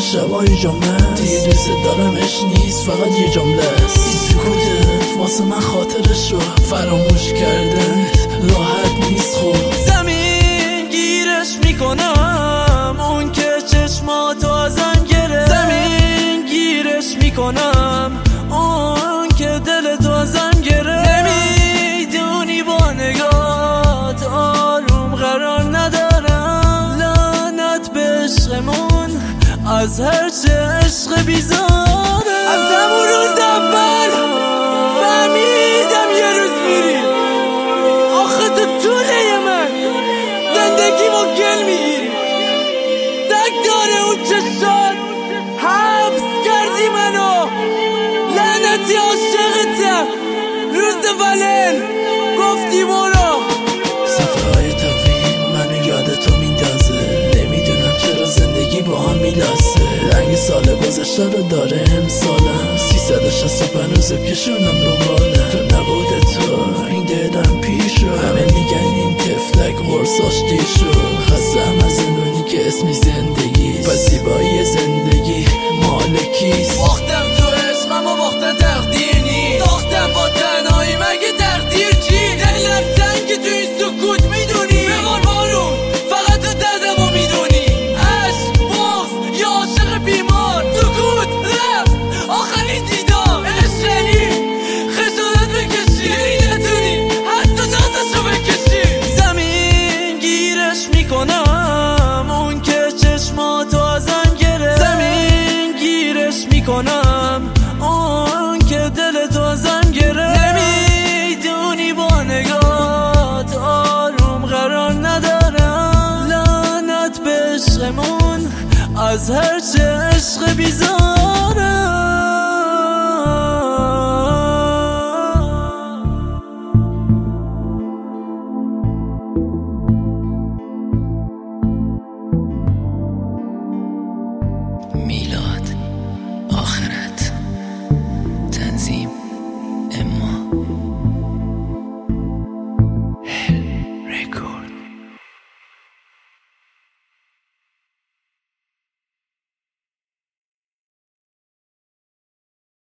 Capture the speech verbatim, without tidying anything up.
شبای جمعه دیگه دوست دارم اش نیست، فقط یه جمله است. این سکوتت واسه من خاطرش رو فراموش کردن راحت نیست. خب زمین گیرش میکنم اون که چشماتو ازم گرفت، زمین گیرش میکنم اون که دلتو ازم گرفت. نمیدونی با نگات آروم قرار ندارم، لعنت به عشقمون از هر چه عشق بیزاره. از همون روز اول فهمیدم یه روز میری، آخه تو طوله من زندگی ما گل میگیری. تک داره اون چشات حبس کردی منو، لعنتی عاشقتم. روز ولن گفتی برو. صفحه های طویل منو یاد تو میندازه، نمیدونم چرا زندگی با هم میلاسه. رنگ سال گذشته رو داره امسالم، سیصد و شصت و پنج روز کشونم رو بالم. تو نبود تو این دلم پیش رو، همه میگن این تفلک قرصاش دیر شد. خستم از زندونی که اسمی زندگی، پس زیبایی زندگی مال کیست؟ باختم تو عشقم و باختن تقدیر نیست، ساختم با تنهایی مگه تقدیر چی؟ دلم تنگ تو این سکوت میدونی، ببار بارون فقط تو دردمو میدونی. عشق بغض یا عاشق بیمار، سکوت رفت آخرین دیدار. عشقی خجالت بکشی، یعنی نتونی حتی نازشو بکشی. زمین گیرش میکنم اون که چشماتو ازم گرفت، زمین گیرش میکنم اون که دلتو ازم گرفت. نمیدونی با نگات آروم قرار ندارم، لعنت به عشقمون از هر چه عشق بیزاره.